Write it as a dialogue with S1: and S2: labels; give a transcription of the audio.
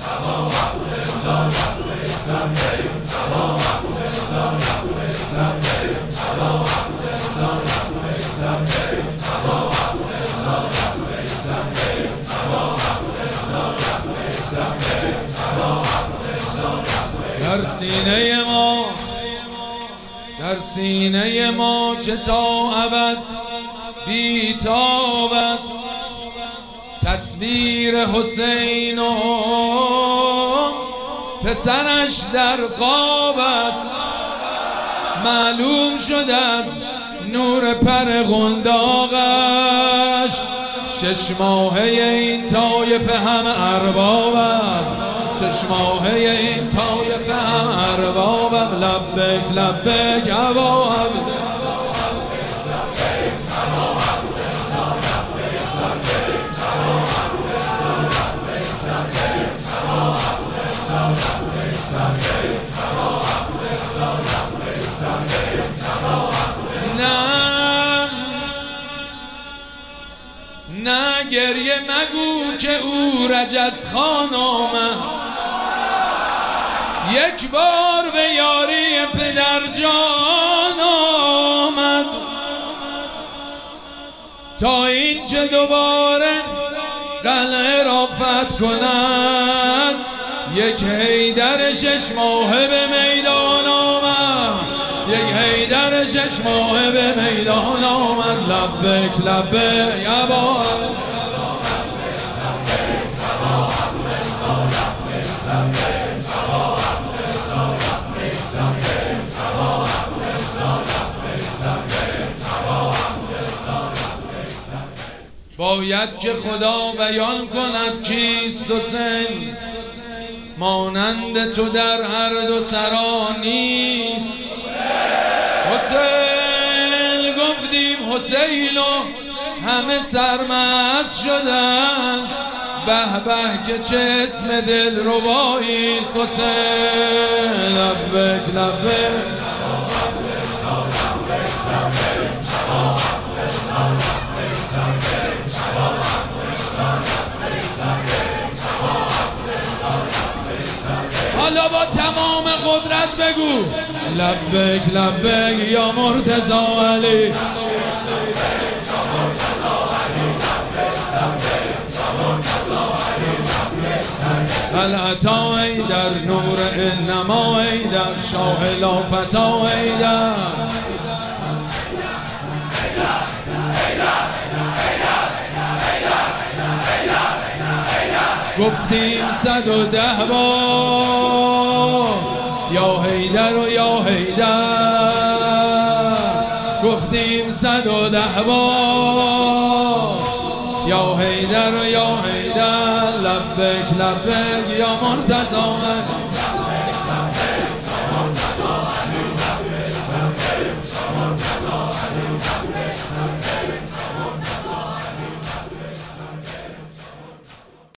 S1: در سینه ما که تا ابد بی‌تاب است تصویر حسین و پسرش در قاب است. معلوم شد از نور پر قنداقش 6 ماهه این طایفه هم اربابم، 6 ماهه این طایفه هم اربابم. لبک لبک ابا عبد نه گریه مگو که او رجز خان آمد، یک بار به یاری پدر جان آمد، تا این که دوباره قلعه را فتح کند. یک حیدر 6 ماهه به میدان آمد، یک حیدر 6 ماهه به میدان آمد. لبک لبک ابا باید که خدا بیان کند کیست حسین، مانند تو در هر دو سرا نیست. حسین گفتیم حسین و همه سرمست شدن، به به که چه اسم دلرباییست. حسین لبک لبک حالا با تمام قدرت بگو لبک لبک یا مرتضی علی. العطا ایدر نور انما ایدر شاه لافتا ایدر. گفتیم 110 بار یا حیدر و یا حیدر، گفتیم 110 بار یا حیدر و یا حیدر. لبک لبک یا مرتضی علی.